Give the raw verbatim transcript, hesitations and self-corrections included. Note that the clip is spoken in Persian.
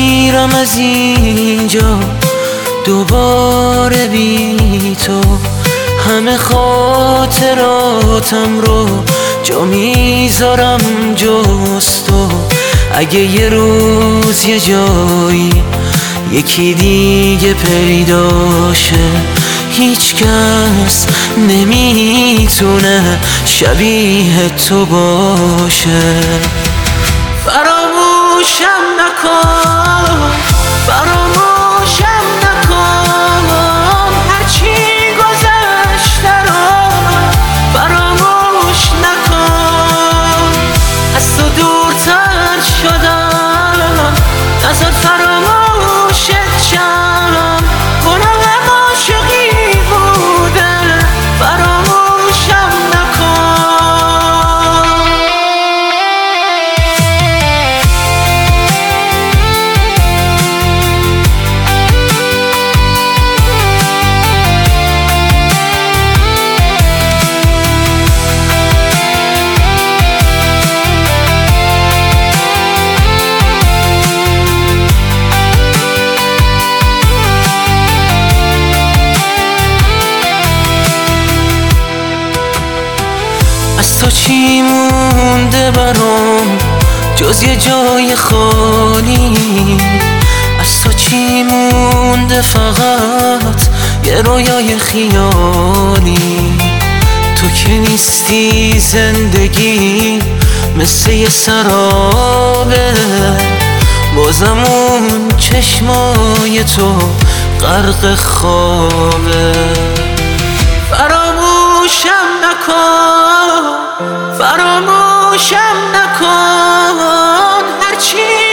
میرم از اینجا دوباره بی تو، همه خاطراتم رو جا میذارم جز تو. اگه یه روز یه جایی یکی دیگه پیداشه، هیچ کس نمیتونه شبیه تو باشه. فراموشم نکن، فراموشم نکن، هرچی گذشته رو فراموش نکن. از تو دورتر شدم، نذار فراموشت شم، گناهم عاشقی بوده، فراموشم نکن. از تو چی مونده برام جز یه جای خالی؟ از تو چی مونده فقط یه رویای خیالی؟ تو که نیستی زندگی مثل یه سرابه، بازم اون چشمای تو غرق خوابه. فراموشم نکن، فراموشم نکن، هرچی